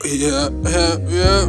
Yeah, yeah, yeah.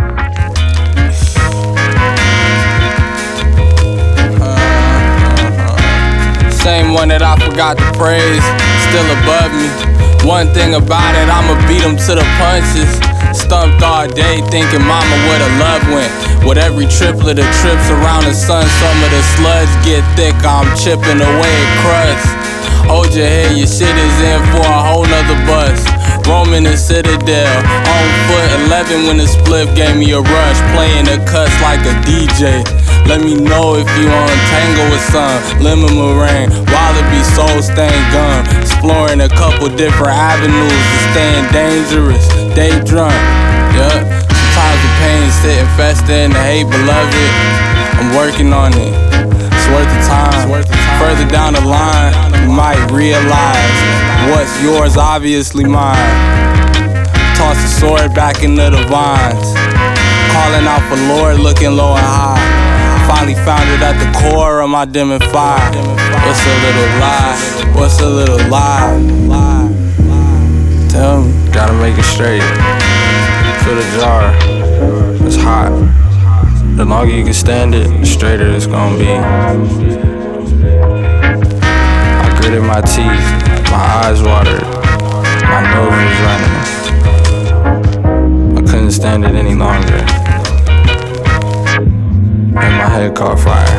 Same one that I forgot to praise, still above me. One thing about it, I'ma beat him to the punches. Stumped all day thinking mama where the love went. With every triplet of trips around the sun, some of the sludge get thick, I'm chipping away at crust. Hold your head, your shit is in for a whole nother bus. Roaming the Citadel, on foot 11 when the spliff gave me a rush. Playing the cuts like a DJ. Let me know if you wanna tangle with some lemon meringue, Wallaby, soul stained gum. Exploring a couple different avenues to staying dangerous. Day drunk, yeah. Sometimes the pain sitting fester in the hate, beloved. I'm working on it. It's worth the time. Further down the line, you might realize what's yours, obviously mine. Toss the sword back into the vines. Calling out for Lord, looking low and high. Finally found it at the core of my dimming fire. What's a little lie? What's a little lie? Tell me. Gotta make it straight. Fill the jar. It's hot. The longer you can stand it, the straighter it's gonna be. I gritted my teeth, my eyes watered, my nose was running. I couldn't stand it any longer. And my head caught fire.